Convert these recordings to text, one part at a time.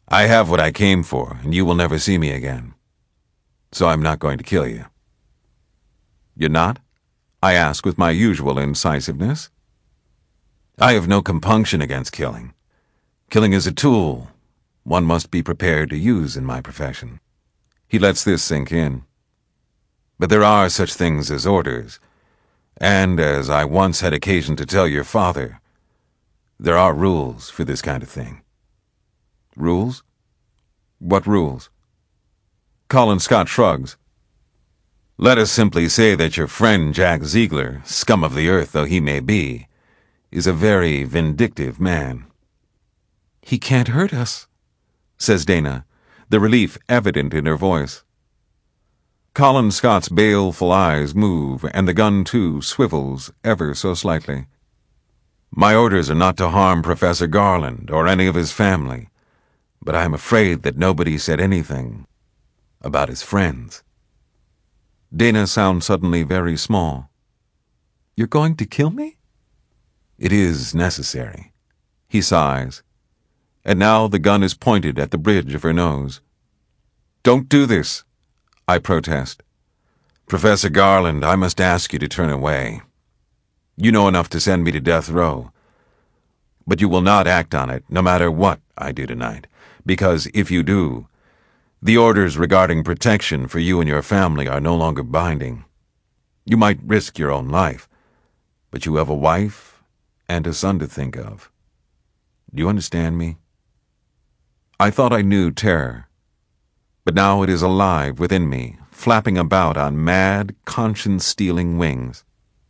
I have what I came for, and you will never see me again. So I'm not going to kill you. You're not? I ask with my usual incisiveness. I have no compunction against killing. Killing is a tool one must be prepared to use in my profession. He lets this sink in. But there are such things as orders, and as I once had occasion to tell your father, there are rules for this kind of thing. Rules? What rules? Colin Scott shrugs. Let us simply say that your friend Jack Ziegler, scum of the earth though he may be, is a very vindictive man. He can't hurt us, says Dana, the relief evident in her voice. Colin Scott's baleful eyes move, and the gun, too, swivels ever so slightly. My orders are not to harm Professor Garland or any of his family, but I am afraid that nobody said anything about his friends. Dana sounds suddenly very small. You're going to kill me? It is necessary. He sighs, and now the gun is pointed at the bridge of her nose. Don't do this, I protest. Professor Garland, I must ask you to turn away. You know enough to send me to death row, but you will not act on it, no matter what I do tonight, because if you do, the orders regarding protection for you and your family are no longer binding. You might risk your own life, but you have a wife and a son to think of. Do you understand me? I thought I knew terror, but now it is alive within me, flapping about on mad, conscience-stealing wings.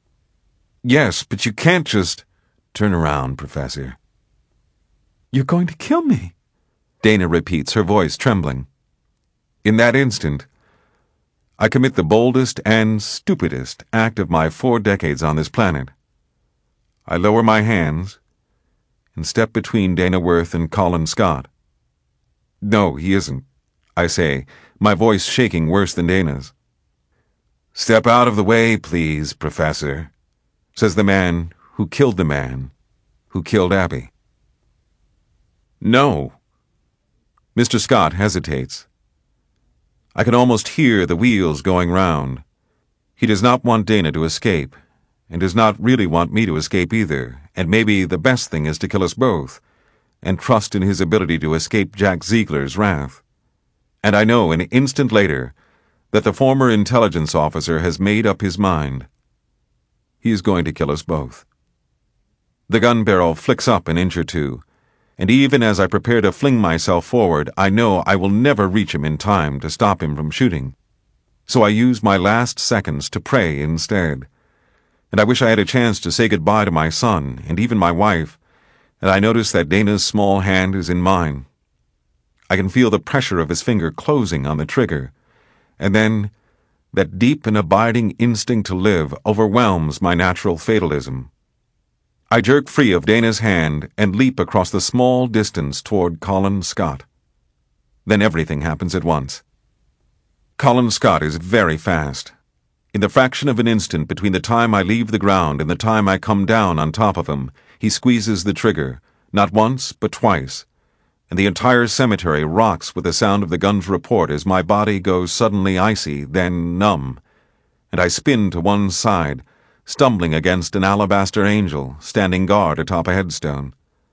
Yes, but you can't just... Turn around, Professor. You're going to kill me, Dana repeats, her voice trembling. In that instant, I commit the boldest and stupidest act of my 4 decades on this planet. I lower my hands and step between Dana Worth and Colin Scott. No, he isn't, I say, my voice shaking worse than Dana's. Step out of the way, please, Professor, says the man who killed the man who killed Abby. No. Mr. Scott hesitates. I can almost hear the wheels going round. He does not want Dana to escape, and does not really want me to escape either, and maybe the best thing is to kill us both, and trust in his ability to escape Jack Ziegler's wrath. And I know an instant later that the former intelligence officer has made up his mind. He is going to kill us both. The gun barrel flicks up an inch or two, and even as I prepare to fling myself forward, I know I will never reach him in time to stop him from shooting. So I use my last seconds to pray instead. And I wish I had a chance to say goodbye to my son, and even my wife, and I notice that Dana's small hand is in mine. I can feel the pressure of his finger closing on the trigger, and then that deep and abiding instinct to live overwhelms my natural fatalism. I jerk free of Dana's hand and leap across the small distance toward Colin Scott. Then everything happens at once. Colin Scott is very fast. In the fraction of an instant between the time I leave the ground and the time I come down on top of him, he squeezes the trigger, not once but twice, and the entire cemetery rocks with the sound of the gun's report as my body goes suddenly icy, then numb, and I spin to one side, stumbling against an alabaster angel standing guard atop a headstone.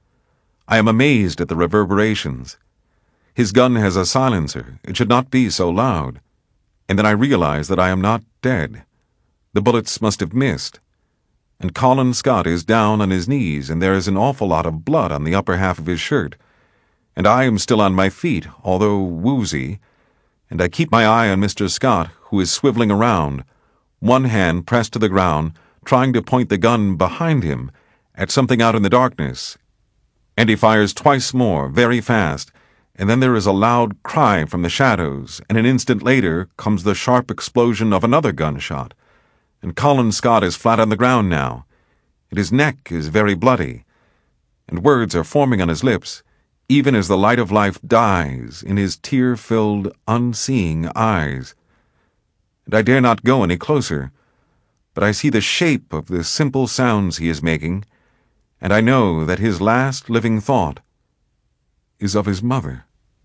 I am amazed at the reverberations. His gun has a silencer. It should not be so loud. And then I realize that I am not dead. The bullets must have missed. And Colin Scott is down on his knees, and there is an awful lot of blood on the upper half of his shirt. And I am still on my feet, although woozy, and I keep my eye on Mr. Scott, who is swiveling around, one hand pressed to the ground, trying to point the gun behind him at something out in the darkness. And he fires twice more, very fast, and then there is a loud cry from the shadows, and an instant later comes the sharp explosion of another gunshot, and Colin Scott is flat on the ground now, and his neck is very bloody, and words are forming on his lips, even as the light of life dies in his tear-filled, unseeing eyes. And I dare not go any closer, but I see the shape of the simple sounds he is making, and I know that his last living thought is of his mother.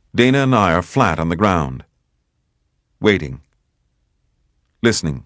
Dana and I are flat on the ground, waiting, listening.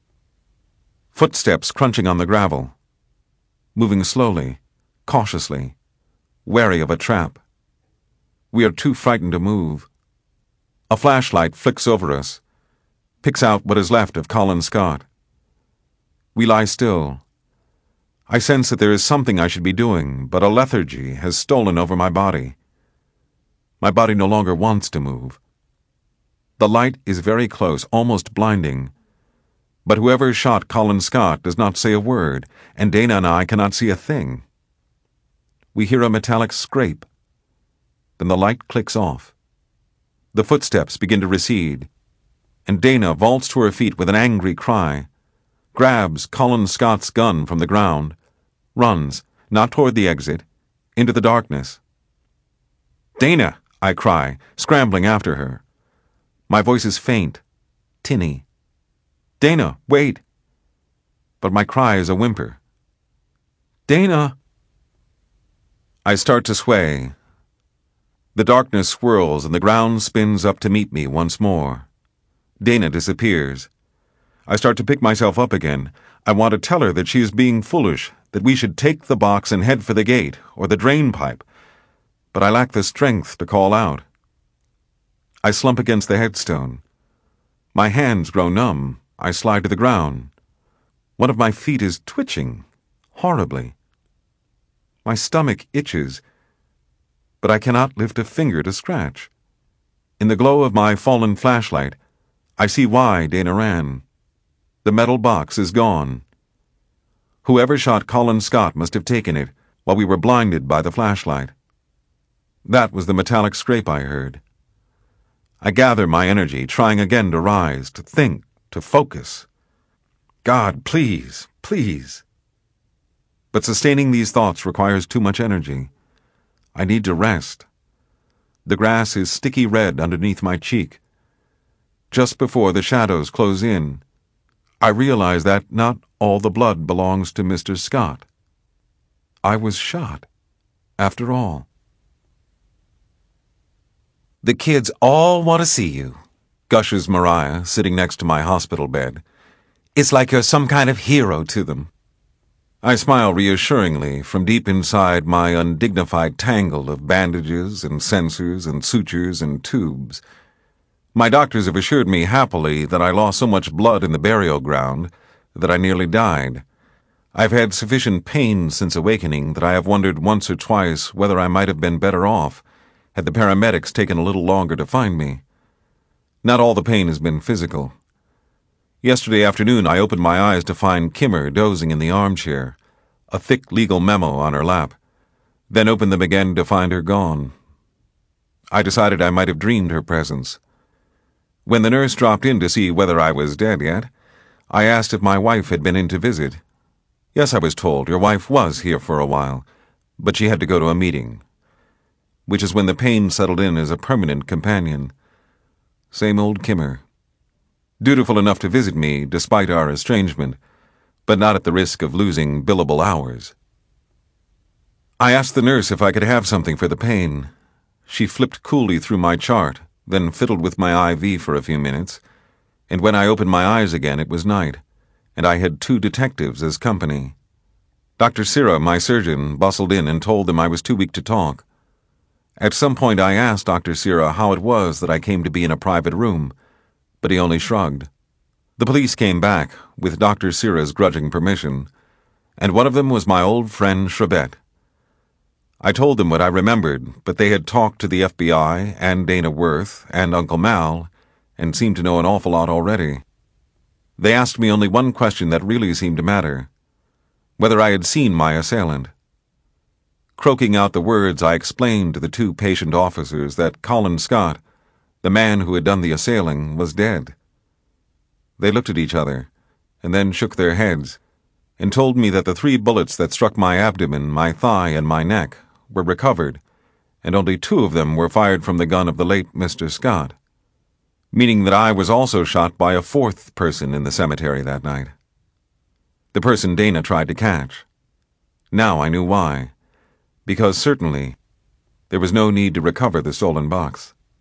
Footsteps crunching on the gravel, moving slowly, cautiously, wary of a trap. We are too frightened to move. A flashlight flicks over us, picks out what is left of Colin Scott. We lie still. I sense that there is something I should be doing, but a lethargy has stolen over my body. My body no longer wants to move. The light is very close, almost blinding. But whoever shot Colin Scott does not say a word, and Dana and I cannot see a thing. We hear a metallic scrape. Then the light clicks off. The footsteps begin to recede, and Dana vaults to her feet with an angry cry, grabs Colin Scott's gun from the ground, runs, not toward the exit, into the darkness. "Dana!" I cry, scrambling after her. My voice is faint, tinny. "Dana, wait!" But my cry is a whimper. "Dana!" I start to sway. The darkness swirls and the ground spins up to meet me once more. Dana disappears. I start to pick myself up again. I want to tell her that she is being foolish, that we should take the box and head for the gate or the drain pipe, but I lack the strength to call out. I slump against the headstone. My hands grow numb. I slide to the ground. One of my feet is twitching, horribly. My stomach itches, but I cannot lift a finger to scratch. In the glow of my fallen flashlight, I see why Dana ran. The metal box is gone. Whoever shot Colin Scott must have taken it while we were blinded by the flashlight. That was the metallic scrape I heard. I gather my energy, trying again to rise, to think, to focus. God, please, please. But sustaining these thoughts requires too much energy. I need to rest. The grass is sticky red underneath my cheek. Just before the shadows close in, I realize that not all the blood belongs to Mr. Scott. I was shot, after all. "The kids all want to see you," gushes Mariah, sitting next to my hospital bed. "It's like you're some kind of hero to them." I smile reassuringly from deep inside my undignified tangle of bandages and sensors and sutures and tubes. My doctors have assured me happily that I lost so much blood in the burial ground that I nearly died. I've had sufficient pain since awakening that I have wondered once or twice whether I might have been better off had the paramedics taken a little longer to find me. Not all the pain has been physical. Yesterday afternoon I opened my eyes to find Kimmer dozing in the armchair, a thick legal memo on her lap, then opened them again to find her gone. I decided I might have dreamed her presence. When the nurse dropped in to see whether I was dead yet, I asked if my wife had been in to visit. Yes, I was told, your wife was here for a while, but she had to go to a meeting. Which is when the pain settled in as a permanent companion. Same old Kimmer. Dutiful enough to visit me despite our estrangement, but not at the risk of losing billable hours. I asked the nurse if I could have something for the pain. She flipped coolly through my chart, then fiddled with my IV for a few minutes, and when I opened my eyes again it was night, and I had 2 detectives as company. Dr. Sira, my surgeon, bustled in and told them I was too weak to talk. At some point I asked Dr. Sira how it was that I came to be in a private room, but he only shrugged. The police came back, with Dr. Sira's grudging permission, and one of them was my old friend Schrebet. I told them what I remembered, but they had talked to the FBI and Dana Worth and Uncle Mal, and seemed to know an awful lot already. They asked me only one question that really seemed to matter: whether I had seen my assailant. Croaking out the words, I explained to the 2 patient officers that Colin Scott, the man who had done the assailing, was dead. They looked at each other, and then shook their heads, and told me that the 3 bullets that struck my abdomen, my thigh, and my neck were recovered, and only 2 of them were fired from the gun of the late Mr. Scott, meaning that I was also shot by a 4th person in the cemetery that night. The person Dana tried to catch. Now I knew why. Because certainly there was no need to recover the stolen box.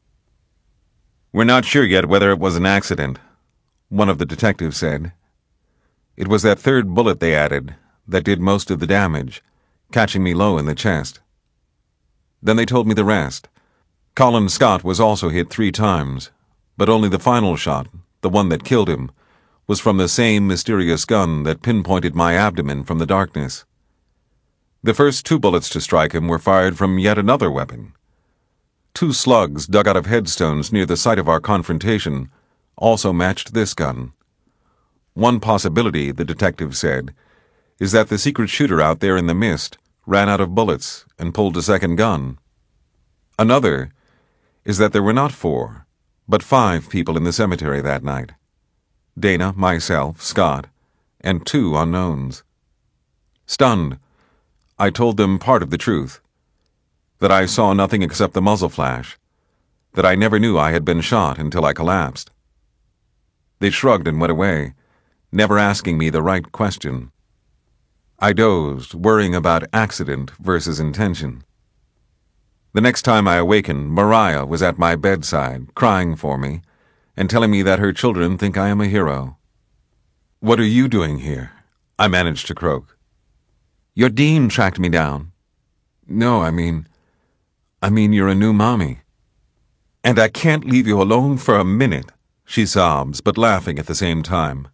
"We're not sure yet whether it was an accident," one of the detectives said. It was that third bullet they added that did most of the damage, catching me low in the chest. Then they told me the rest. Colin Scott was also hit 3 times, but only the final shot, the one that killed him, was from the same mysterious gun that pinpointed my abdomen from the darkness. The first 2 bullets to strike him were fired from yet another weapon. 2 slugs dug out of headstones near the site of our confrontation also matched this gun. One possibility, the detective said, is that the secret shooter out there in the mist ran out of bullets and pulled a second gun. Another is that there were not 4, but 5 people in the cemetery that night. Dana, myself, Scott, and 2 unknowns. Stunned, I told them part of the truth, that I saw nothing except the muzzle flash, that I never knew I had been shot until I collapsed. They shrugged and went away, never asking me the right question. I dozed, worrying about accident versus intention. The next time I awakened, Mariah was at my bedside, crying for me, and telling me that her children think I am a hero. "What are you doing here?" I managed to croak. "Your dean tracked me down." "No, I mean you're a new mommy." "And I can't leave you alone for a minute," she sobs, but laughing at the same time.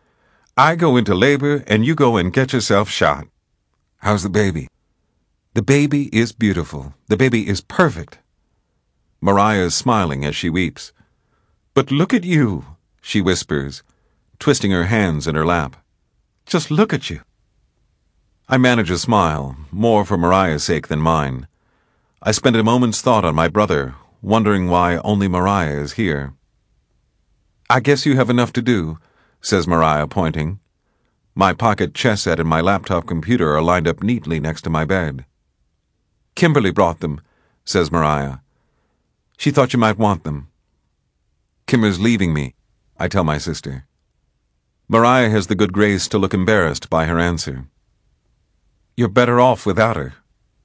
"I go into labor and you go and get yourself shot." "How's the baby?" "The baby is beautiful. The baby is perfect." Mariah is smiling as she weeps. "But look at you," she whispers, twisting her hands in her lap. "Just look at you." I manage a smile, more for Mariah's sake than mine. I spend a moment's thought on my brother, wondering why only Mariah is here. "I guess you have enough to do," says Mariah, pointing. My pocket chess set and my laptop computer are lined up neatly next to my bed. "Kimberly brought them," says Mariah. "She thought you might want them." "Kimmer's leaving me," I tell my sister. Mariah has the good grace to look embarrassed by her answer. "You're better off without her."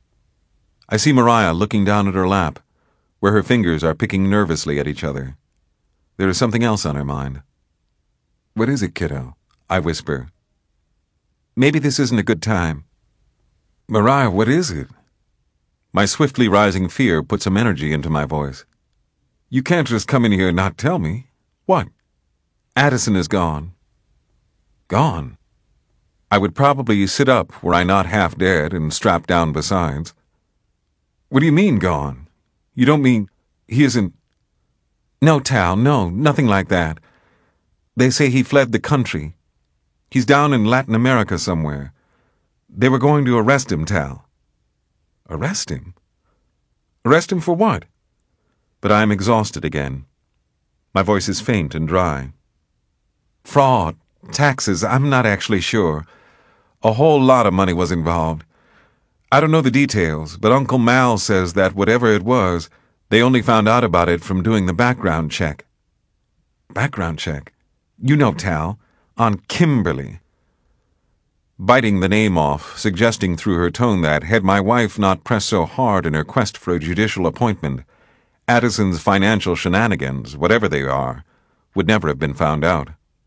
I see Mariah looking down at her lap, where her fingers are picking nervously at each other. There is something else on her mind. "What is it, kiddo?" I whisper. "Maybe this isn't a good time." "Mariah, what is it?" My swiftly rising fear puts some energy into my voice. "You can't just come in here and not tell me. What?" "Addison is gone." "Gone?" I would probably sit up were I not half dead and strapped down besides. "What do you mean, gone? You don't mean he isn't—" "No, Tal, no, nothing like that. They say he fled the country. He's down in Latin America somewhere. They were going to arrest him, Tal." "Arrest him? Arrest him for what?" But I am exhausted again. My voice is faint and dry. "Fraud, taxes, I'm not actually sure. A whole lot of money was involved. I don't know the details, but Uncle Mal says that whatever it was, they only found out about it from doing the background check." "Background check? You know, Tal, on Kimberly." Biting the name off, suggesting through her tone that, had my wife not pressed so hard in her quest for a judicial appointment, Addison's financial shenanigans, whatever they are, would never have been found out.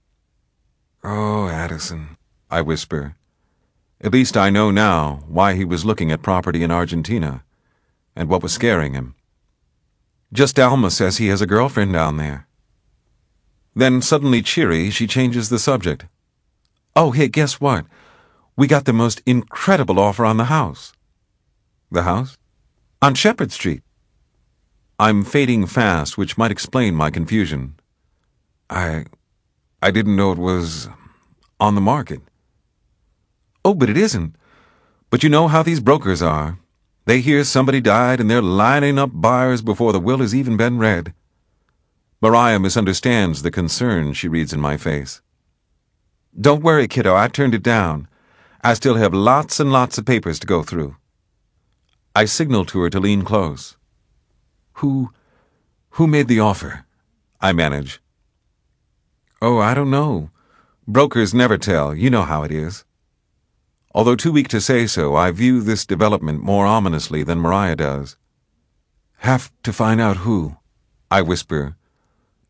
"Oh, Addison," I whisper. At least I know now why he was looking at property in Argentina, and what was scaring him. "Just Alma says he has a girlfriend down there." Then, suddenly cheery, she changes the subject. "Oh, hey, guess what? We got the most incredible offer on the house." "The house?" "On Shepherd Street." I'm fading fast, which might explain my confusion. I didn't know it was on the market." "Oh, but it isn't. But you know how these brokers are. They hear somebody died and they're lining up buyers before the will has even been read." Mariah misunderstands the concern she reads in my face. "Don't worry, kiddo, I turned it down. I still have lots and lots of papers to go through." I signal to her to lean close. Who made the offer?" I manage. "Oh, I don't know. Brokers never tell. You know how it is." Although too weak to say so, I view this development more ominously than Mariah does. "Have to find out who," I whisper,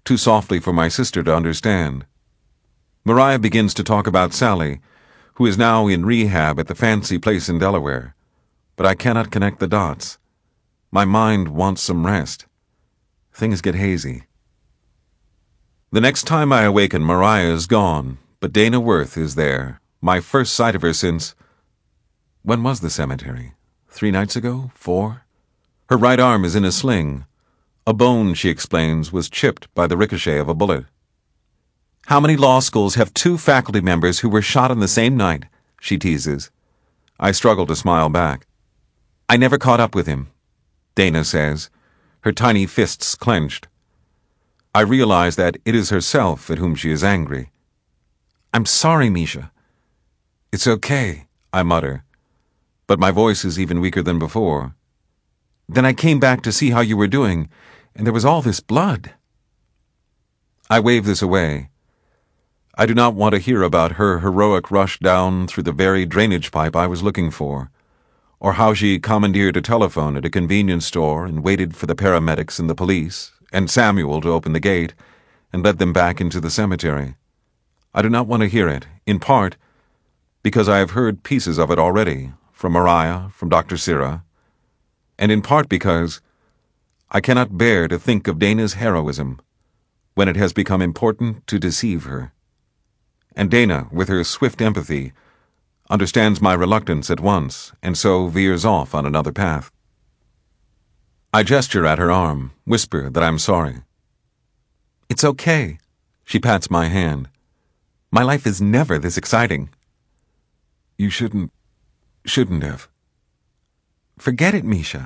too softly for my sister to understand. Mariah begins to talk about Sally, who is now in rehab at the fancy place in Delaware, but I cannot connect the dots. My mind wants some rest. Things get hazy. The next time I awaken, Mariah is gone, but Dana Worth is there, my first sight of her since... When was the cemetery? 3 nights ago? 4? Her right arm is in a sling. A bone, she explains, was chipped by the ricochet of a bullet. "How many law schools have 2 faculty members who were shot on the same night?" she teases. I struggle to smile back. "I never caught up with him," Dana says, her tiny fists clenched. I realize that it is herself at whom she is angry. "I'm sorry, Misha." "It's okay," I mutter, but my voice is even weaker than before. "Then I came back to see how you were doing, and there was all this blood." I wave this away. I do not want to hear about her heroic rush down through the very drainage pipe I was looking for, or how she commandeered a telephone at a convenience store and waited for the paramedics and the police and Samuel to open the gate and led them back into the cemetery. I do not want to hear it, in part because I have heard pieces of it already, from Mariah, from Dr. Sira, and in part because I cannot bear to think of Dana's heroism when it has become important to deceive her. And Dana, with her swift empathy, understands my reluctance at once, and so veers off on another path. I gesture at her arm, whisper that I'm sorry. "It's okay." She pats my hand. "My life is never this exciting." "You shouldn't have." "Forget it, Misha."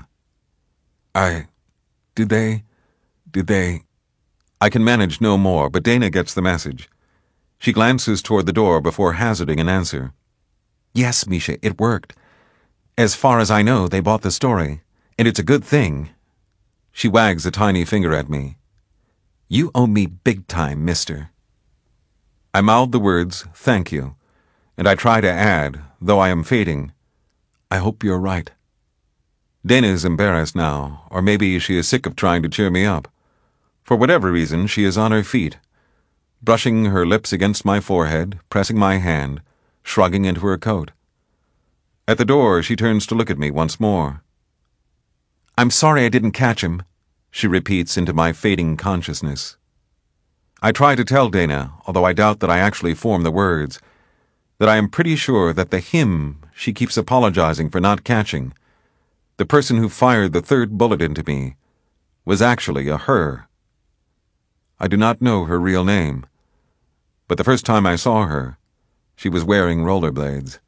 Did they... I can manage no more, but Dana gets the message. She glances toward the door before hazarding an answer. "Yes, Misha, it worked. As far as I know, they bought the story, and it's a good thing." She wags a tiny finger at me. "You owe me big time, mister." I mouth the words, "Thank you," and I try to add, though I am fading, "I hope you're right." Dana is embarrassed now, or maybe she is sick of trying to cheer me up. For whatever reason, she is on her feet, brushing her lips against my forehead, pressing my hand, shrugging into her coat. At the door, she turns to look at me once more. "I'm sorry I didn't catch him," she repeats into my fading consciousness. I try to tell Dana, although I doubt that I actually form the words, that I am pretty sure that the him she keeps apologizing for not catching, the person who fired the 3rd bullet into me, was actually a her. I do not know her real name, but the first time I saw her, she was wearing rollerblades.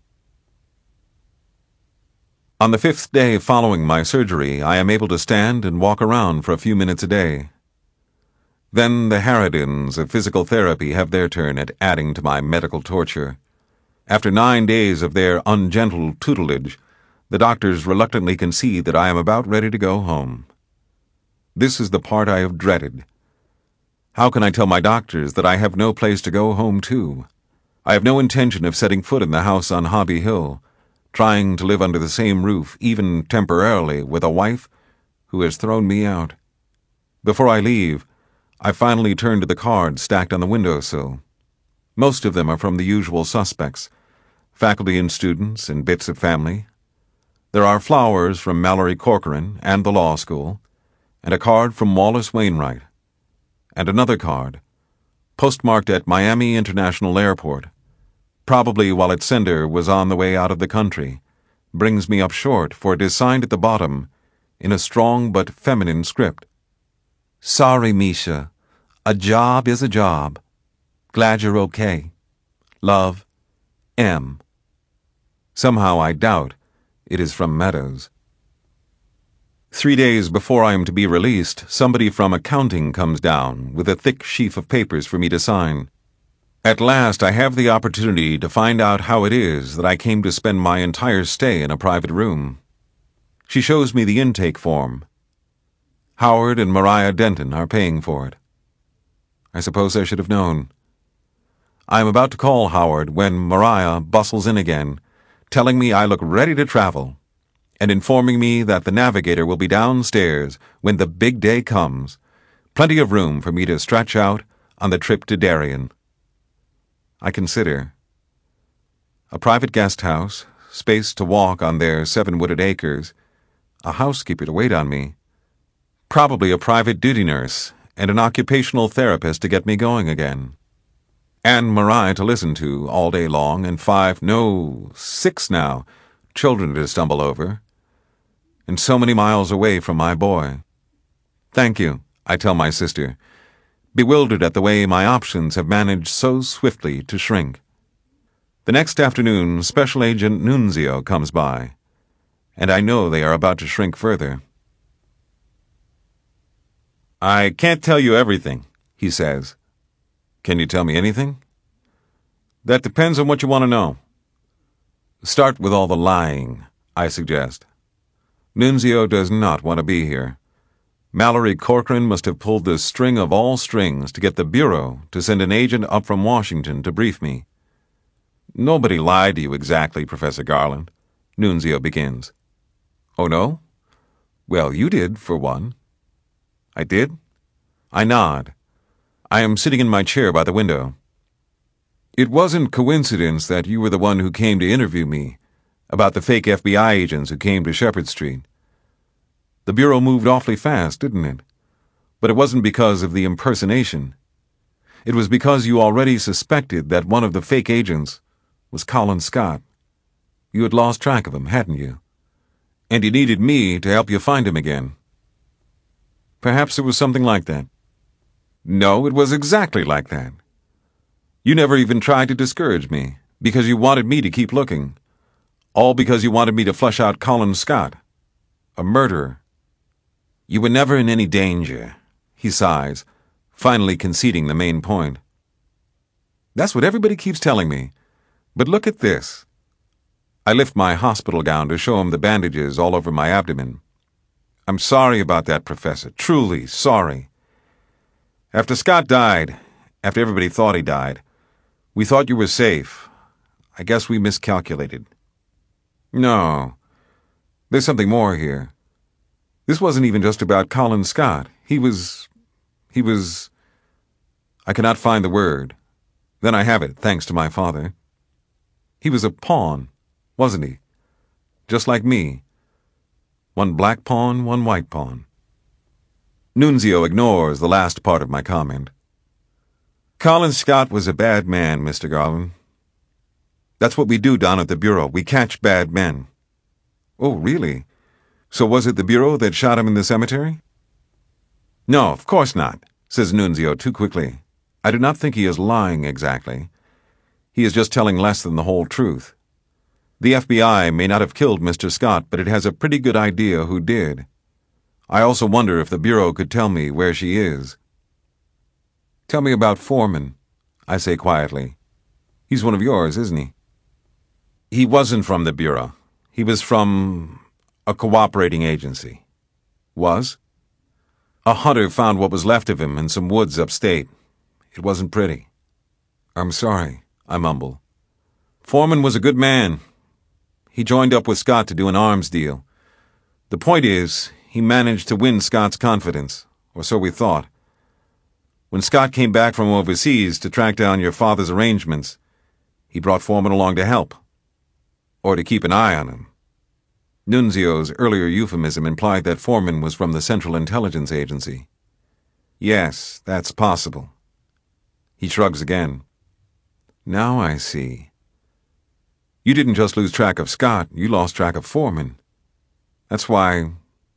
On the 5th day following my surgery, I am able to stand and walk around for a few minutes a day. Then the harridans of physical therapy have their turn at adding to my medical torture. After 9 days of their ungentle tutelage, the doctors reluctantly concede that I am about ready to go home. This is the part I have dreaded. How can I tell my doctors that I have no place to go home to? I have no intention of setting foot in the house on Hobby Hill, trying to live under the same roof, even temporarily, with a wife who has thrown me out. Before I leave, I finally turn to the cards stacked on the windowsill. Most of them are from the usual suspects, faculty and students and bits of family. There are flowers from Mallory Corcoran and the law school, and a card from Wallace Wainwright, and another card, postmarked at Miami International Airport, probably while its sender was on the way out of the country, brings me up short, for it is signed at the bottom in a strong but feminine script. "Sorry, Misha. A job is a job. Glad you're okay. Love, M." Somehow I doubt it is from Meadows. 3 days before I am to be released, somebody from accounting comes down with a thick sheaf of papers for me to sign. At last I have the opportunity to find out how it is that I came to spend my entire stay in a private room. She shows me the intake form. Howard and Mariah Denton are paying for it. I suppose I should have known. I am about to call Howard when Mariah bustles in again, telling me I look ready to travel, and informing me that the navigator will be downstairs when the big day comes, Plenty of room for me to stretch out on the trip to Darien. I consider. A private guest house, space to walk on their 7 wooded acres, a housekeeper to wait on me, probably a private duty nurse, and an occupational therapist to get me going again. And Mariah to listen to all day long, and 5, no, 6 now, children to stumble over, and so many miles away from my boy. Thank you, I tell my sister, bewildered at the way my options have managed so swiftly to shrink. The next afternoon, Special Agent Nunzio comes by, and I know they are about to shrink further. I can't tell you everything, he says. Can you tell me anything? That depends on what you want to know. Start with all the lying, I suggest. Nunzio does not want to be here. Mallory Corcoran must have pulled the string of all strings to get the Bureau to send an agent up from Washington to brief me. Nobody lied to you exactly, Professor Garland, Nunzio begins. Oh, no? Well, you did, for one. I did? I nod. I am sitting in my chair by the window. It wasn't coincidence that you were the one who came to interview me about the fake FBI agents who came to Shepherd Street. The Bureau moved awfully fast, didn't it? But it wasn't because of the impersonation. It was because you already suspected that one of the fake agents was Colin Scott. You had lost track of him, hadn't you? And you needed me to help you find him again. Perhaps it was something like that. No, it was exactly like that. You never even tried to discourage me, because you wanted me to keep looking. All because you wanted me to flush out Colin Scott, a murderer. You were never in any danger, he sighs, finally conceding the main point. That's what everybody keeps telling me. But look at this. I lift my hospital gown to show him the bandages all over my abdomen. I'm sorry about that, Professor. Truly sorry. After Scott died, after everybody thought he died, we thought you were safe. I guess we miscalculated. No. There's something more here. This wasn't even just about Colin Scott. He was... I cannot find the word. Then I have it, thanks to my father. He was a pawn, wasn't he? Just like me. One black pawn, one white pawn. Nunzio ignores the last part of my comment. Colin Scott was a bad man, Mr. Garland. That's what we do down at the Bureau. We catch bad men. Oh, really? So was it the Bureau that shot him in the cemetery? No, of course not, says Nunzio too quickly. I do not think he is lying exactly. He is just telling less than the whole truth. The FBI may not have killed Mr. Scott, but it has a pretty good idea who did. I also wonder if the Bureau could tell me where she is. Tell me about Foreman, I say quietly. He's one of yours, isn't he? He wasn't from the Bureau. He was from a cooperating agency. Was? A hunter found what was left of him in some woods upstate. It wasn't pretty. I'm sorry, I mumble. Foreman was a good man. He joined up with Scott to do an arms deal. The point is, he managed to win Scott's confidence, or so we thought. When Scott came back from overseas to track down your father's arrangements, he brought Foreman along to help, or to keep an eye on him. Nunzio's earlier euphemism implied that Foreman was from the Central Intelligence Agency. Yes, that's possible. He shrugs again. Now I see. You didn't just lose track of Scott, you lost track of Foreman. That's why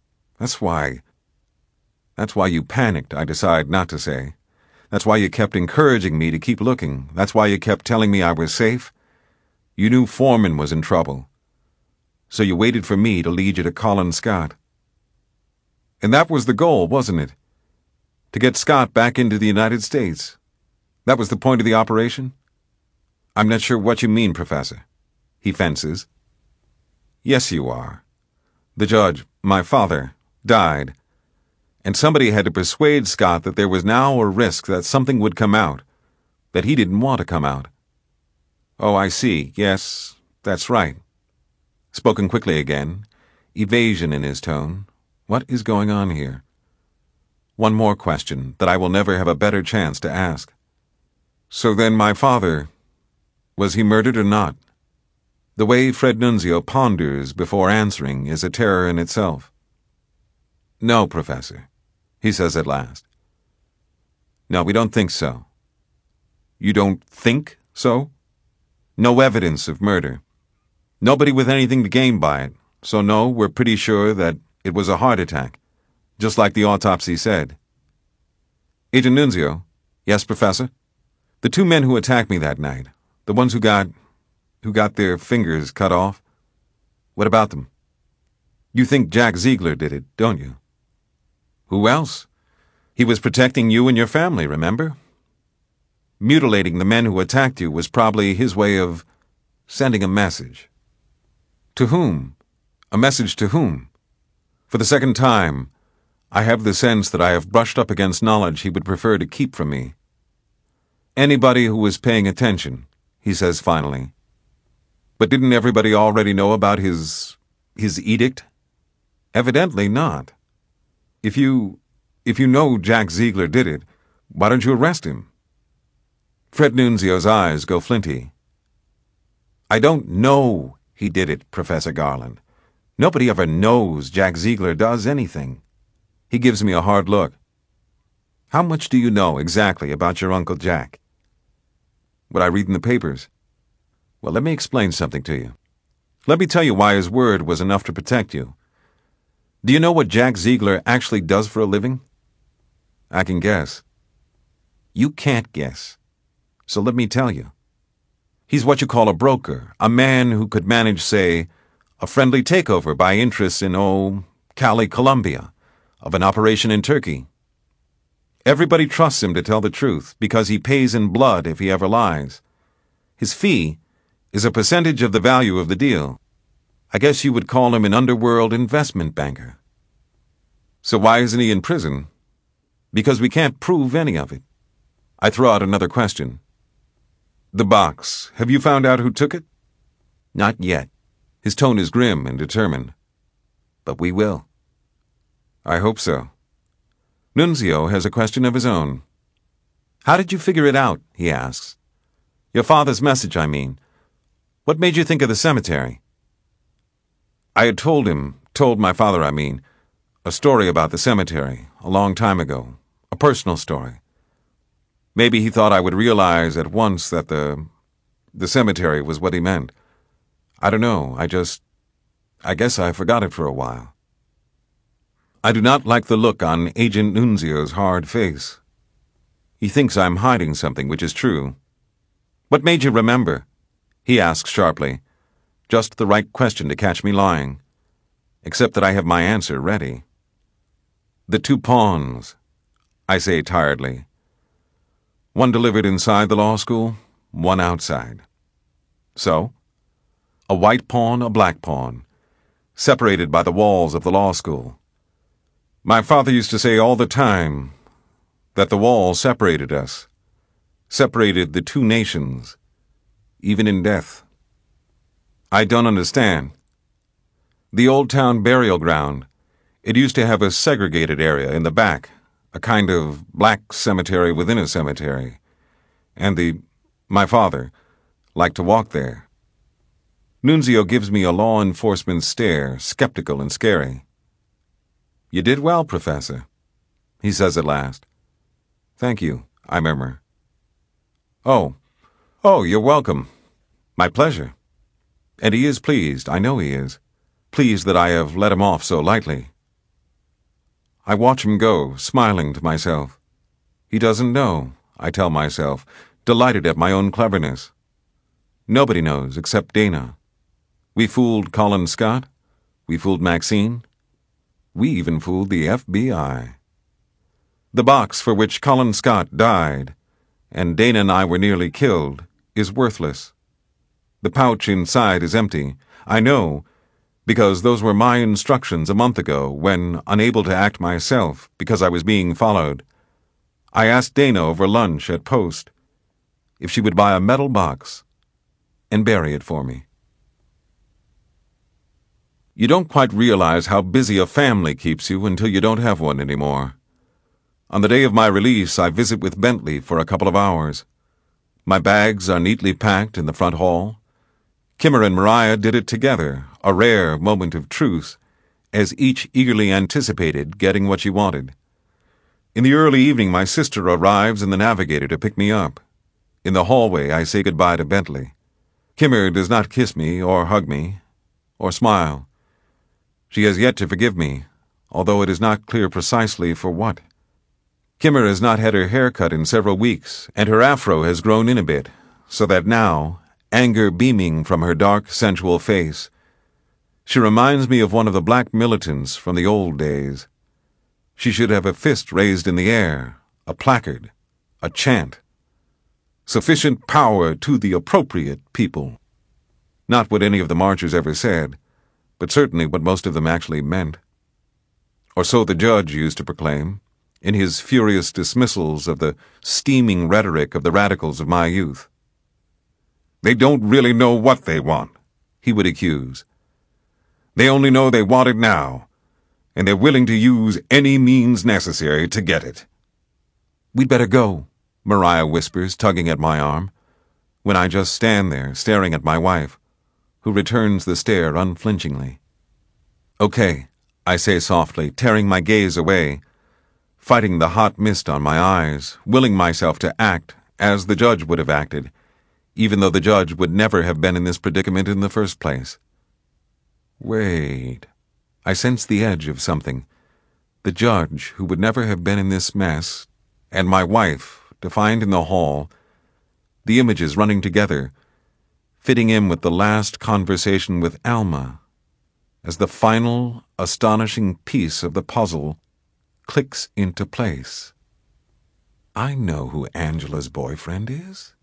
you panicked, I decide not to say. That's why you kept encouraging me to keep looking. That's why you kept telling me I was safe. You knew Foreman was in trouble. So you waited for me to lead you to Colin Scott. And that was the goal, wasn't it? To get Scott back into the United States. That was the point of the operation? I'm not sure what you mean, Professor. He fences. Yes, you are. The judge, my father, died. And somebody had to persuade Scott that there was now a risk that something would come out, that he didn't want to come out. Oh, I see. Yes, that's right. Spoken quickly again, evasion in his tone. What is going on here? One more question that I will never have a better chance to ask. So then my father, was he murdered or not? The way Fred Nunzio ponders before answering is a terror in itself. No, Professor, he says at last. No, we don't think so. You don't think so? No evidence of murder. Nobody with anything to gain by it, so no, we're pretty sure that it was a heart attack, just like the autopsy said. Agent Nunzio? Yes, Professor? The two men who attacked me that night, the ones who got their fingers cut off, what about them? You think Jack Ziegler did it, don't you? Who else? He was protecting you and your family, remember? Mutilating the men who attacked you was probably his way of sending a message. To whom? A message to whom? For the second time, I have the sense that I have brushed up against knowledge he would prefer to keep from me. Anybody who was paying attention, he says finally. But didn't everybody already know about his edict? Evidently not. If you know Jack Ziegler did it, why don't you arrest him? Fred Nunzio's eyes go flinty. I don't know he did it, Professor Garland. Nobody ever knows Jack Ziegler does anything. He gives me a hard look. How much do you know exactly about your Uncle Jack? What I read in the papers. Well, let me explain something to you. Let me tell you why his word was enough to protect you. Do you know what Jack Ziegler actually does for a living? I can guess. You can't guess. So let me tell you. He's what you call a broker, a man who could manage, say, a friendly takeover by interests in, Cali, Colombia, of an operation in Turkey. Everybody trusts him to tell the truth because he pays in blood if he ever lies. His fee is a percentage of the value of the deal. I guess you would call him an underworld investment banker. So why isn't he in prison? Because we can't prove any of it. I throw out another question. The box, have you found out who took it? Not yet. His tone is grim and determined. But we will. I hope so. Nunzio has a question of his own. How did you figure it out, he asks. Your father's message, I mean. What made you think of the cemetery? I had told my father, a story about the cemetery, a long time ago, a personal story. Maybe he thought I would realize at once that the cemetery was what he meant. I don't know, I guess I forgot it for a while. I do not like the look on Agent Nunzio's hard face. He thinks I'm hiding something, which is true. What made you remember? He asks sharply. Just the right question to catch me lying. Except that I have my answer ready. The two pawns, I say tiredly. One delivered inside the law school, one outside. So? A white pawn, a black pawn, separated by the walls of the law school. My father used to say all the time that the wall separated us, separated the two nations, even in death. I don't understand. The Old Town burial ground, it used to have a segregated area in the back, a kind of black cemetery within a cemetery, and my father liked to walk there. Nunzio gives me a law enforcement stare, skeptical and scary. You did well, Professor, he says at last. Thank you, I murmur. Oh, you're welcome. My pleasure. And he is pleased, I know he is, pleased that I have let him off so lightly. I watch him go, smiling to myself. He doesn't know, I tell myself, delighted at my own cleverness. Nobody knows except Dana. We fooled Colin Scott. We fooled Maxine. We even fooled the FBI. The box for which Colin Scott died, and Dana and I were nearly killed, is worthless. The pouch inside is empty. I know, because those were my instructions a month ago when, unable to act myself because I was being followed, I asked Dana over lunch at Post if she would buy a metal box and bury it for me. You don't quite realize how busy a family keeps you until you don't have one anymore. On the day of my release, I visit with Bentley for a couple of hours. My bags are neatly packed in the front hall. Kimmer and Mariah did it together, a rare moment of truth, as each eagerly anticipated getting what she wanted. In the early evening, my sister arrives in the Navigator to pick me up. In the hallway, I say goodbye to Bentley. Kimmer does not kiss me or hug me or smile. She has yet to forgive me, although it is not clear precisely for what. Kimmer has not had her hair cut in several weeks, and her afro has grown in a bit, so that now, anger beaming from her dark, sensual face, she reminds me of one of the black militants from the old days. She should have a fist raised in the air, a placard, a chant. Sufficient power to the appropriate people. Not what any of the marchers ever said, but certainly what most of them actually meant. Or so the judge used to proclaim, in his furious dismissals of the steaming rhetoric of the radicals of my youth. They don't really know what they want, he would accuse. They only know they want it now, and they're willing to use any means necessary to get it. We'd better go, Mariah whispers, tugging at my arm, when I just stand there staring at my wife, who returns the stare unflinchingly. Okay, I say softly, tearing my gaze away, fighting the hot mist on my eyes, willing myself to act as the judge would have acted, even though the judge would never have been in this predicament in the first place. Wait. I sense the edge of something. The judge, who would never have been in this mess, and my wife, defined in the hall, the images running together, fitting in with the last conversation with Alma, as the final, astonishing piece of the puzzle clicks into place. I know who Angela's boyfriend is.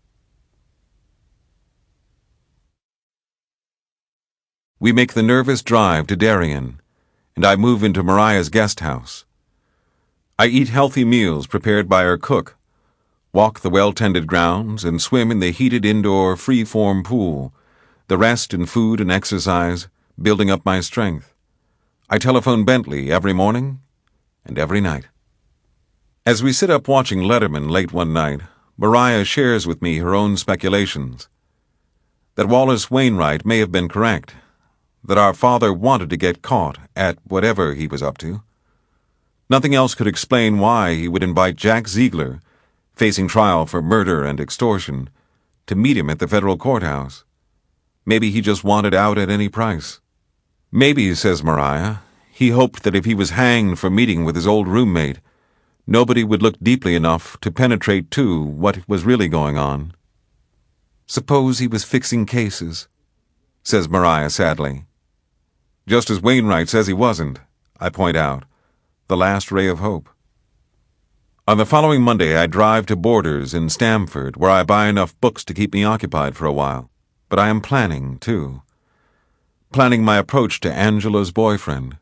We make the nervous drive to Darien, and I move into Mariah's guest house. I eat healthy meals prepared by her cook, walk the well-tended grounds, and swim in the heated indoor free-form pool, the rest in food and exercise, building up my strength. I telephone Bentley every morning and every night. As we sit up watching Letterman late one night, Mariah shares with me her own speculations. That Wallace Wainwright may have been correct, that our father wanted to get caught at whatever he was up to. Nothing else could explain why he would invite Jack Ziegler, facing trial for murder and extortion, to meet him at the federal courthouse. Maybe he just wanted out at any price. Maybe, says Mariah, he hoped that if he was hanged for meeting with his old roommate, nobody would look deeply enough to penetrate to what was really going on. Suppose he was fixing cases, says Mariah sadly. Just as Wainwright says he wasn't, I point out, the last ray of hope. On the following Monday, I drive to Borders in Stamford, where I buy enough books to keep me occupied for a while. But I am planning, too. Planning my approach to Angela's boyfriend.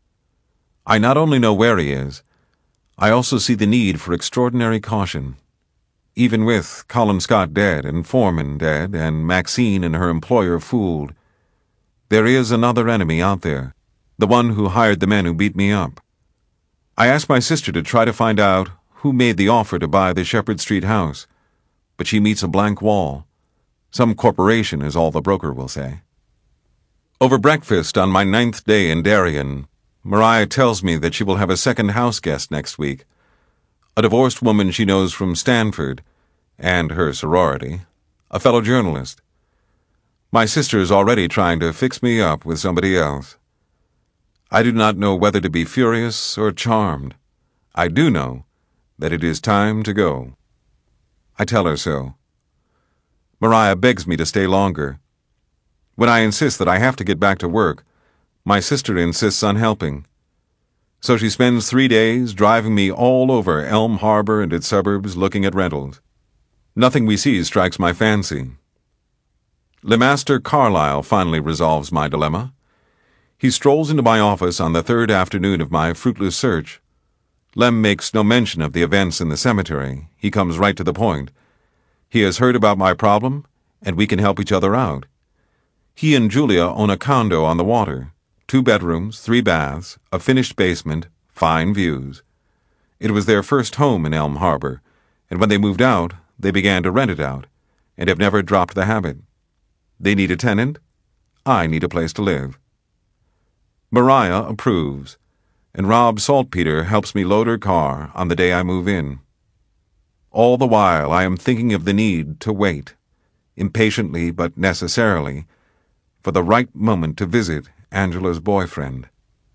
I not only know where he is, I also see the need for extraordinary caution. Even with Colin Scott dead and Foreman dead and Maxine and her employer fooled, there is another enemy out there, the one who hired the men who beat me up. I asked my sister to try to find out who made the offer to buy the Shepherd Street house, but she meets a blank wall. Some corporation is all the broker will say. Over breakfast on my 9th day in Darien, Mariah tells me that she will have a second house guest next week, a divorced woman she knows from Stanford and her sorority, a fellow journalist. My sister is already trying to fix me up with somebody else. I do not know whether to be furious or charmed. I do know that it is time to go. I tell her so. Mariah begs me to stay longer. When I insist that I have to get back to work, my sister insists on helping. So she spends 3 days driving me all over Elm Harbor and its suburbs looking at rentals. Nothing we see strikes my fancy. LeMaster Carlyle finally resolves my dilemma. He strolls into my office on the 3rd afternoon of my fruitless search. Lem makes no mention of the events in the cemetery. He comes right to the point. He has heard about my problem, and we can help each other out. He and Julia own a condo on the water, 2 bedrooms, 3 baths, a finished basement, fine views. It was their first home in Elm Harbor, and when they moved out, they began to rent it out, and have never dropped the habit. They need a tenant. I need a place to live. Mariah approves, and Rob Saltpeter helps me load her car on the day I move in. All the while I am thinking of the need to wait, impatiently but necessarily, for the right moment to visit Angela's boyfriend.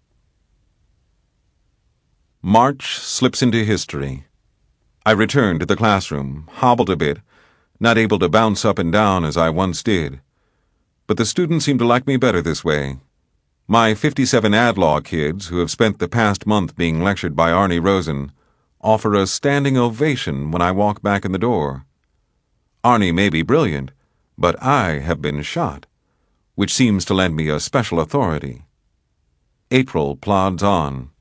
March slips into history. I return to the classroom, hobbled a bit, not able to bounce up and down as I once did. But the students seem to like me better this way. My 57 ad law kids, who have spent the past month being lectured by Arnie Rosen, offer a standing ovation when I walk back in the door. Arnie may be brilliant, but I have been shot, which seems to lend me a special authority. April plods on.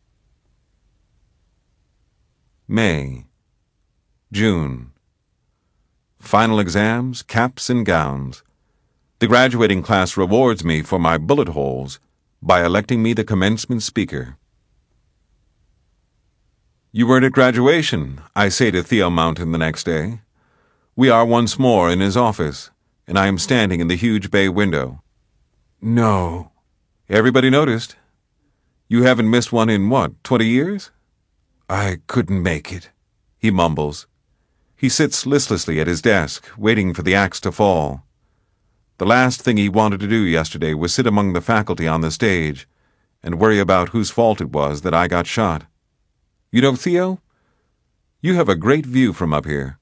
May. June. Final exams, caps and gowns. The graduating class rewards me for my bullet holes by electing me the commencement speaker. You weren't at graduation, I say to Theo Mountain the next day. We are once more in his office, and I am standing in the huge bay window. No. Everybody noticed. You haven't missed one in, 20 years? I couldn't make it, he mumbles. He sits listlessly at his desk, waiting for the axe to fall. The last thing he wanted to do yesterday was sit among the faculty on the stage and worry about whose fault it was that I got shot. You know, Theo, you have a great view from up here.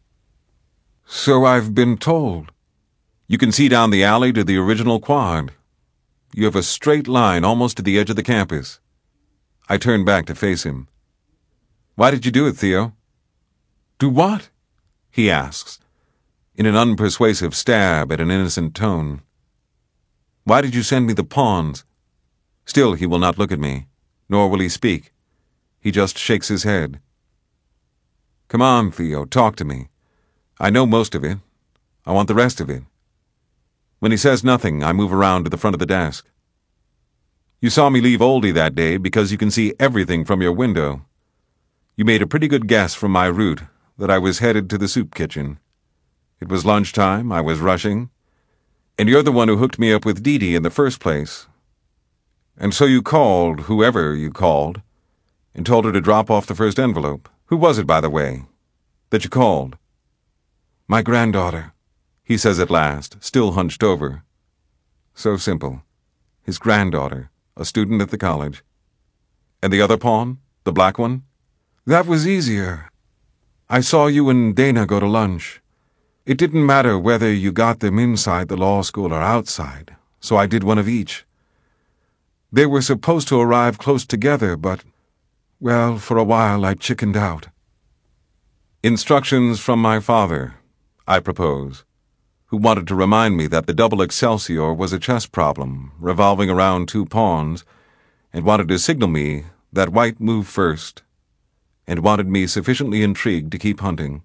So I've been told. You can see down the alley to the original quad. You have a straight line almost to the edge of the campus. I turn back to face him. Why did you do it, Theo? Do what? He asks, in an unpersuasive stab at an innocent tone. Why did you send me the pawns? Still he will not look at me, nor will he speak. He just shakes his head. Come on, Theo, talk to me. I know most of it. I want the rest of it. When he says nothing, I move around to the front of the desk. You saw me leave Oldie that day because you can see everything from your window. You made a pretty good guess from my route that I was headed to the soup kitchen. It was lunchtime, I was rushing, and you're the one who hooked me up with Dee Dee in the first place. And so you called, whoever you called, and told her to drop off the first envelope. Who was it, by the way, that you called? My granddaughter, he says at last, still hunched over. So simple. His granddaughter, a student at the college. And the other pawn, the black one? That was easier. I saw you and Dana go to lunch. It didn't matter whether you got them inside the law school or outside, so I did one of each. They were supposed to arrive close together, but, well, for a while I chickened out. Instructions from my father, I propose, who wanted to remind me that the double Excelsior was a chess problem revolving around 2 pawns, and wanted to signal me that white moved first, and wanted me sufficiently intrigued to keep hunting.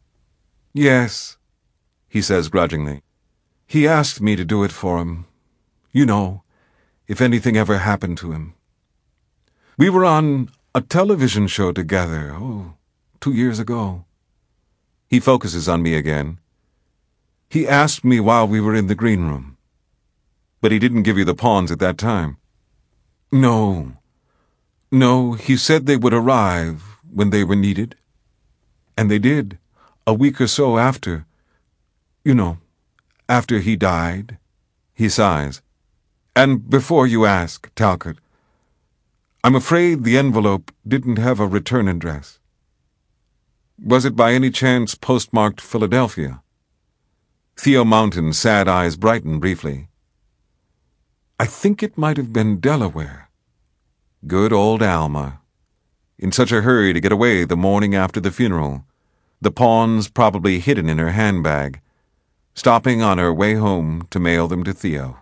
Yes, he says grudgingly. He asked me to do it for him. You know, if anything ever happened to him. We were on a television show together, 2 years ago. He focuses on me again. He asked me while we were in the green room. But he didn't give you the pawns at that time. No, he said they would arrive when they were needed. And they did, a week or so after. You know, after he died. He sighs. And before you ask, Talcott, I'm afraid the envelope didn't have a return address. Was it by any chance postmarked Philadelphia? Theo Mountain's sad eyes brighten briefly. I think it might have been Delaware. Good old Alma. In such a hurry to get away the morning after the funeral, the pawns probably hidden in her handbag, stopping on her way home to mail them to Theo.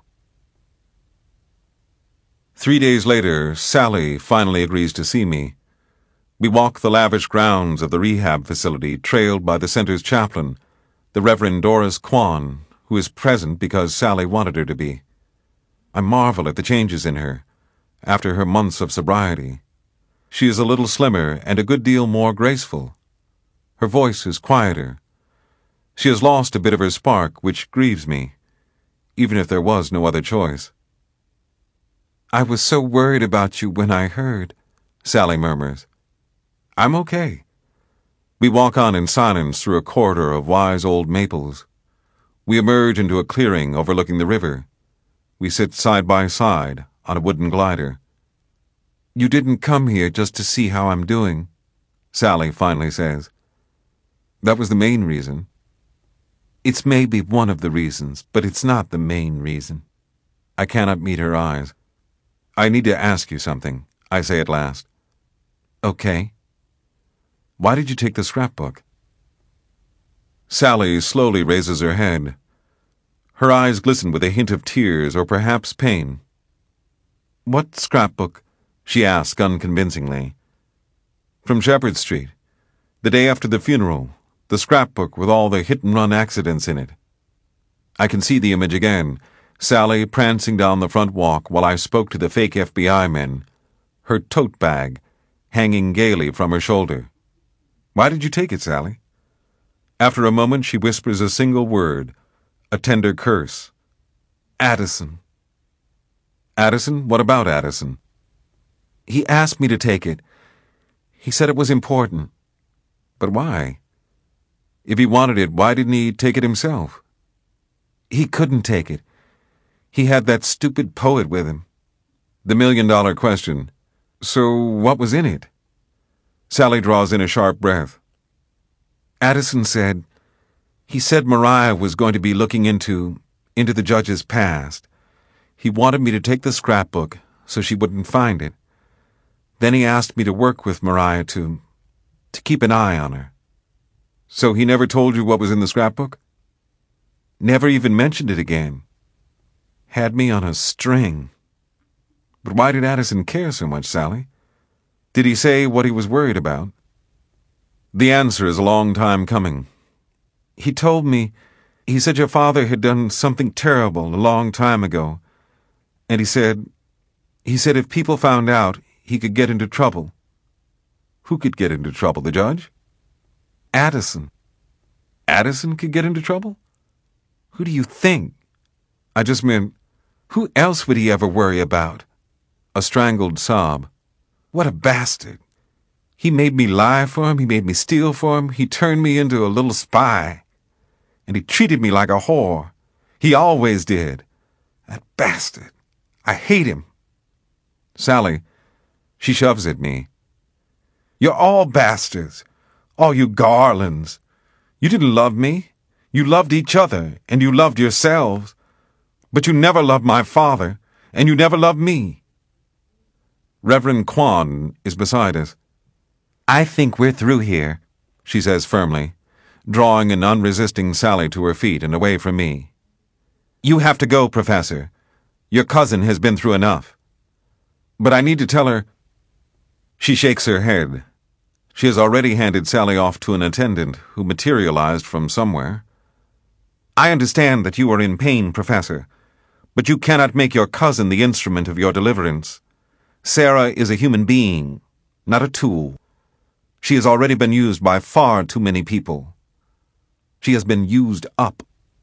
3 days later, Sally finally agrees to see me. We walk the lavish grounds of the rehab facility, trailed by the center's chaplain, the Reverend Doris Kwan, who is present because Sally wanted her to be. I marvel at the changes in her, after her months of sobriety. She is a little slimmer and a good deal more graceful. Her voice is quieter. She has lost a bit of her spark, which grieves me, even if there was no other choice. "I was so worried about you when I heard," Sally murmurs. "I'm okay." We walk on in silence through a corridor of wise old maples. We emerge into a clearing overlooking the river. We sit side by side on a wooden glider. "You didn't come here just to see how I'm doing," Sally finally says. "That was the main reason." "It's maybe one of the reasons, but it's not the main reason." I cannot meet her eyes. "I need to ask you something," I say at last. "Okay." "Why did you take the scrapbook?" Sally slowly raises her head. Her eyes glisten with a hint of tears or perhaps pain. "What scrapbook?" she asks unconvincingly. "From Shepherd Street. The day after the funeral. The scrapbook with all the hit-and-run accidents in it." I can see the image again. Sally prancing down the front walk while I spoke to the fake FBI men. Her tote bag hanging gaily from her shoulder. "Why did you take it, Sally?" After a moment she whispers a single word, a tender curse. "Addison." "Addison? What about Addison?" "He asked me to take it. He said it was important." "But why? If he wanted it, why didn't he take it himself?" "He couldn't take it. He had that stupid poet with him." The million-dollar question. "So what was in it?" Sally draws in a sharp breath. "Addison said, he said Mariah was going to be looking into the judge's past. He wanted me to take the scrapbook so she wouldn't find it. Then he asked me to work with Mariah to keep an eye on her." "So he never told you what was in the scrapbook?" "Never even mentioned it again. Had me on a string." "But why did Addison care so much, Sally? Did he say what he was worried about?" The answer is a long time coming. "He told me, he said your father had done something terrible a long time ago, and he said if people found out, he could get into trouble." "Who could get into trouble, the judge?" "Addison." "Addison could get into trouble?" "Who do you think?" "I just meant, Who else would he ever worry about?" a strangled sob. "What a bastard. He made me lie for him, he made me steal for him, he turned me into a little spy. And he treated me like a whore. He always did. That bastard. I hate him." "Sally," she shoves at me. "You're all bastards. All you Garlands. You didn't love me. You loved each other, and you loved yourselves. But you never loved my father, and you never loved me." Reverend Kwan is beside us. "I think we're through here," she says firmly, drawing an unresisting Sally to her feet and away from me. "You have to go, Professor. Your cousin has been through enough." "But I need to tell her—" She shakes her head. She has already handed Sally off to an attendant who materialized from somewhere. "I understand that you are in pain, Professor, but you cannot make your cousin the instrument of your deliverance. Sarah is a human being, not a tool. She has already been used by far too many people. She has been used up."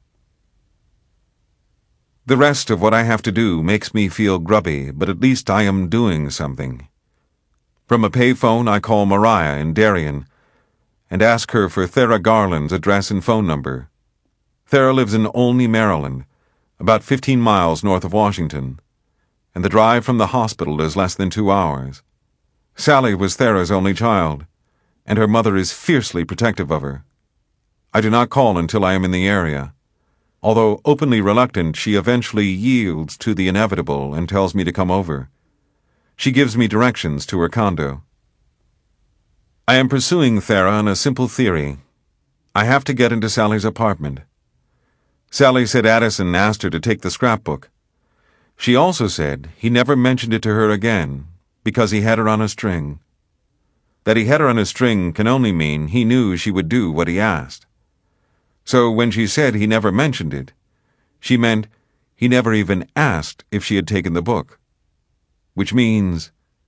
The rest of what I have to do makes me feel grubby, but at least I am doing something. From a payphone, I call Mariah in Darien and ask her for Thera Garland's address and phone number. Thera lives in Olney, Maryland, about 15 miles north of Washington, and the drive from the hospital is less than 2 hours. Sally was Thera's only child, and her mother is fiercely protective of her. I do not call until I am in the area. Although openly reluctant, she eventually yields to the inevitable and tells me to come over. She gives me directions to her condo. I am pursuing Thera on a simple theory. I have to get into Sally's apartment. Sally said Addison asked her to take the scrapbook. She also said he never mentioned it to her again because he had her on a string. That he had her on a string can only mean he knew she would do what he asked. So when she said he never mentioned it, she meant he never even asked if she had taken the book. Which means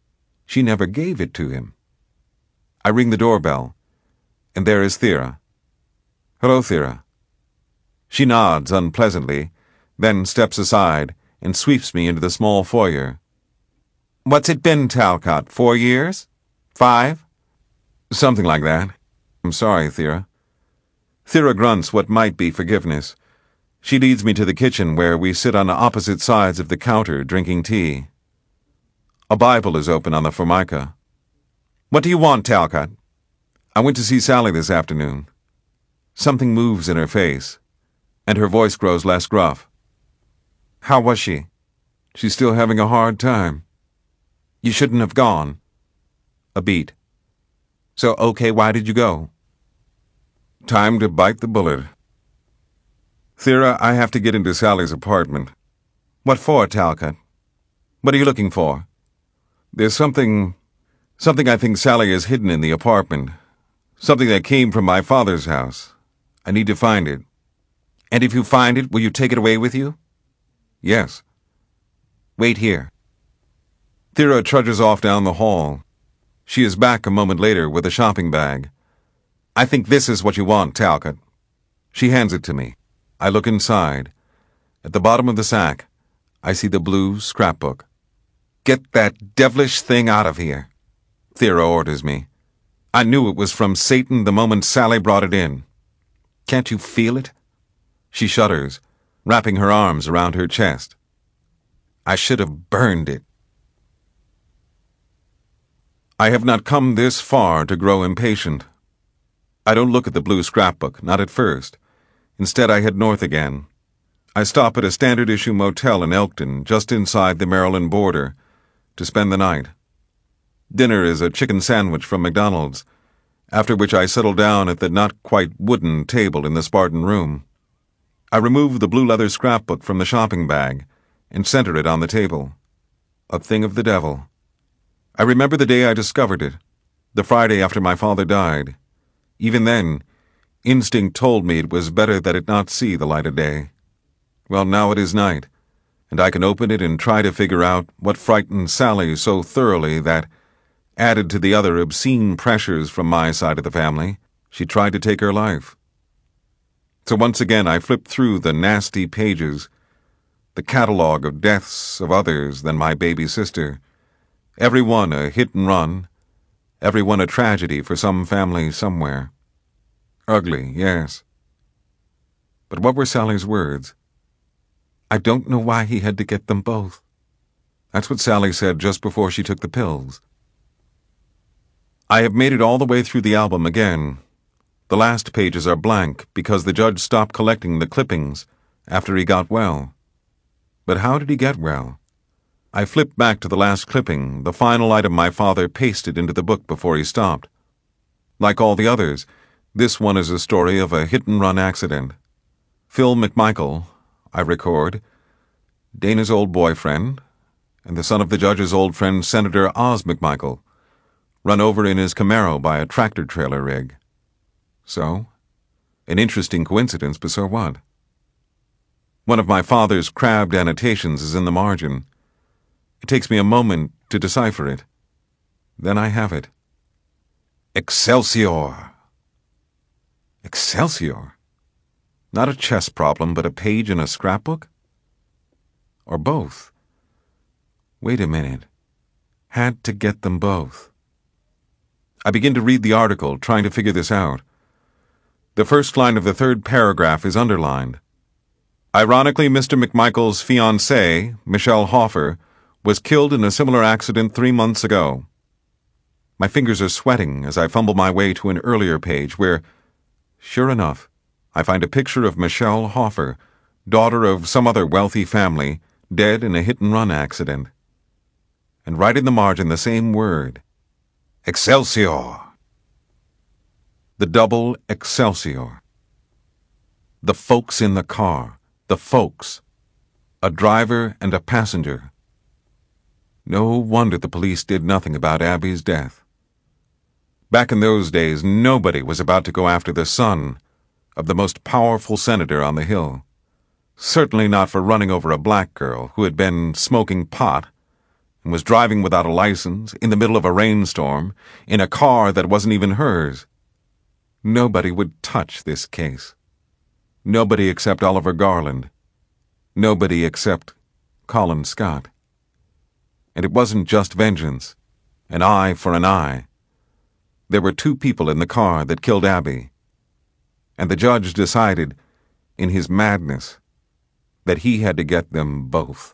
She never gave it to him. I ring the doorbell, and there is Thera. "Hello, Thera." She nods unpleasantly, then steps aside and sweeps me into the small foyer. "What's it been, Talcott? 4 years? 5? "Something like that. I'm sorry, Thera." Thera grunts what might be forgiveness. She leads me to the kitchen where we sit on opposite sides of the counter drinking tea. A Bible is open on the Formica. "What do you want, Talcott?" "I went to see Sally this afternoon." Something moves in her face, and her voice grows less gruff. "How was she?" "She's still having a hard time." "You shouldn't have gone." A beat. "So, okay, why did you go?" "Time to bite the bullet." "Thera, I have to get into Sally's apartment." "What for, Talcott? What are you looking for?" "There's something I think Sally has hidden in the apartment. Something that came from my father's house. I need to find it." "And if you find it, will you take it away with you?" "Yes." "Wait here." Thera trudges off down the hall. She is back a moment later with a shopping bag. "I think this is what you want, Talcott." She hands it to me. I look inside. At the bottom of the sack, I see the blue scrapbook. "Get that devilish thing out of here," Thera orders me. "I knew it was from Satan the moment Sally brought it in. Can't you feel it?" She shudders, wrapping her arms around her chest. "I should have burned it." I have not come this far to grow impatient. I don't look at the blue scrapbook, not at first. Instead, I head north again. I stop at a standard-issue motel in Elkton, just inside the Maryland border, to spend the night. Dinner is a chicken sandwich from McDonald's, after which I settle down at the not-quite-wooden table in the Spartan room. I remove the blue leather scrapbook from the shopping bag and center it on the table. A thing of the devil. I remember the day I discovered it, the Friday after my father died. Even then, instinct told me it was better that it not see the light of day. Well, now it is night, and I can open it and try to figure out what frightened Sally so thoroughly that, added to the other obscene pressures from my side of the family, she tried to take her life. So once again I flip through the nasty pages, the catalogue of deaths of others than my baby sister, every one a hit and run, every one a tragedy for some family somewhere. Ugly, yes. But what were Sally's words? "I don't know why he had to get them both." That's what Sally said just before she took the pills. I have made it all the way through the album again. The last pages are blank because the judge stopped collecting the clippings after he got well. But how did he get well? I flipped back to the last clipping, the final item my father pasted into the book before he stopped. Like all the others, this one is a story of a hit-and-run accident. Phil McMichael, I record, Dana's old boyfriend, and the son of the judge's old friend Senator Oz McMichael, run over in his Camaro by a tractor-trailer rig. So, an interesting coincidence, but so what? One of my father's crabbed annotations is in the margin. It takes me a moment to decipher it. Then I have it. Excelsior. Excelsior? Not a chess problem, but a page in a scrapbook? Or both? Wait a minute. Had to get them both. I begin to read the article, trying to figure this out. The first line of the third paragraph is underlined. Ironically, Mr. McMichael's fiancée, Michelle Hoffer, was killed in a similar accident 3 months ago. My fingers are sweating as I fumble my way to an earlier page where, sure enough, I find a picture of Michelle Hoffer, daughter of some other wealthy family, dead in a hit-and-run accident. And right in the margin the same word, Excelsior. The double Excelsior. The folks in the car, the folks. A driver and a passenger. No wonder the police did nothing about Abby's death. Back in those days, nobody was about to go after the son of the most powerful senator on the Hill. Certainly not for running over a black girl who had been smoking pot and was driving without a license, in the middle of a rainstorm, in a car that wasn't even hers. Nobody would touch this case. Nobody except Oliver Garland. Nobody except Colin Scott. And it wasn't just vengeance, an eye for an eye. There were 2 people in the car that killed Abby, and the judge decided, in his madness, that he had to get them both.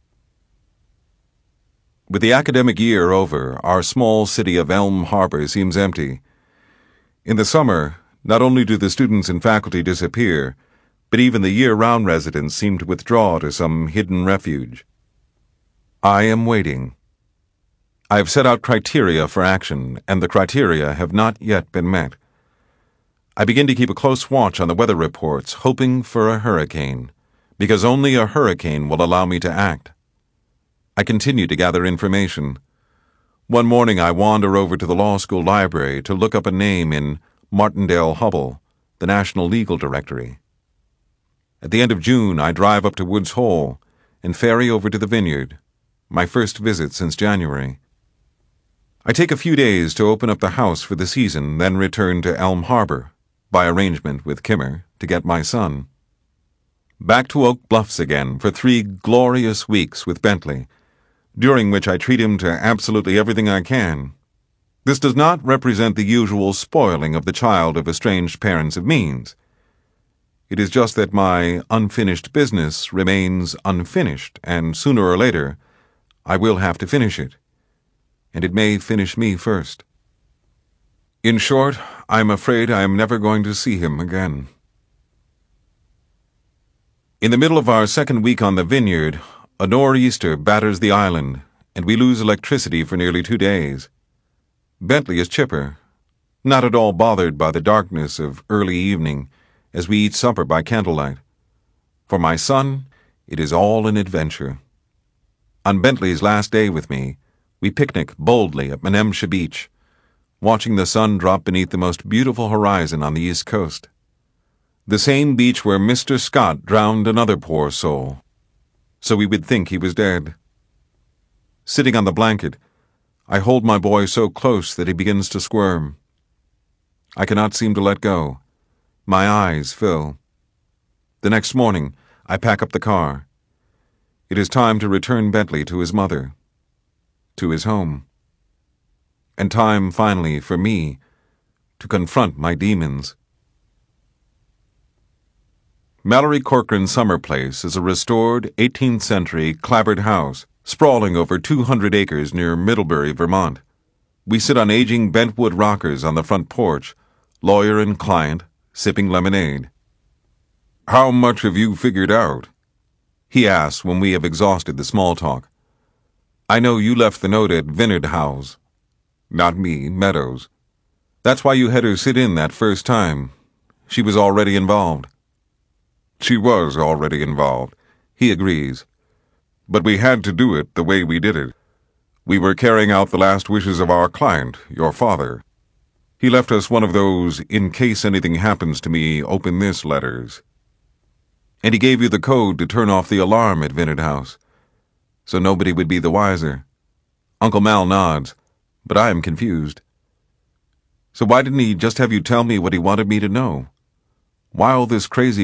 With the academic year over, our small city of Elm Harbor seems empty. In the summer, not only do the students and faculty disappear, but even the year-round residents seem to withdraw to some hidden refuge. I am waiting. I have set out criteria for action, and the criteria have not yet been met. I begin to keep a close watch on the weather reports, hoping for a hurricane, because only a hurricane will allow me to act. I continue to gather information. One morning I wander over to the law school library to look up a name in Martindale-Hubbell, the National Legal Directory. At the end of June, I drive up to Woods Hole and ferry over to the Vineyard, my first visit since January. I take a few days to open up the house for the season, then return to Elm Harbor, by arrangement with Kimmer, to get my son. Back to Oak Bluffs again for 3 glorious weeks with Bentley, during which I treat him to absolutely everything I can. This does not represent the usual spoiling of the child of estranged parents of means. It is just that my unfinished business remains unfinished, and sooner or later, I will have to finish it. And it may finish me first. In short, I am afraid I am never going to see him again. In the middle of our second week on the Vineyard, a nor'easter batters the island, and we lose electricity for nearly 2 days. Bentley is chipper, not at all bothered by the darkness of early evening as we eat supper by candlelight. For my son, it is all an adventure. On Bentley's last day with me, we picnic boldly at Menemsha Beach, watching the sun drop beneath the most beautiful horizon on the East Coast. The same beach where Mr. Scott drowned another poor soul, so we would think he was dead. Sitting on the blanket, I hold my boy so close that he begins to squirm. I cannot seem to let go. My eyes fill. The next morning, I pack up the car. It is time to return Bentley to his mother, to his home. And time, finally, for me to confront my demons. Mallory Corcoran's summer place is a restored 18th-century clapboard house sprawling over 200 acres near Middlebury, Vermont. We sit on aging bentwood rockers on the front porch, lawyer and client, sipping lemonade. "How much have you figured out?" he asks when we have exhausted the small talk. "I know you left the note at Vineyard House." "Not me, Meadows. That's why you had her sit in that first time. She was already involved." "She was already involved," he agrees. "But we had to do it the way we did it. We were carrying out the last wishes of our client, your father. He left us one of those in case anything happens to me, open this letters. And he gave you the code to turn off the alarm at Vineyard House, so nobody would be the wiser." Uncle Mal nods, but I am confused. "So why didn't he just have you tell me what he wanted me to know? Why all this crazy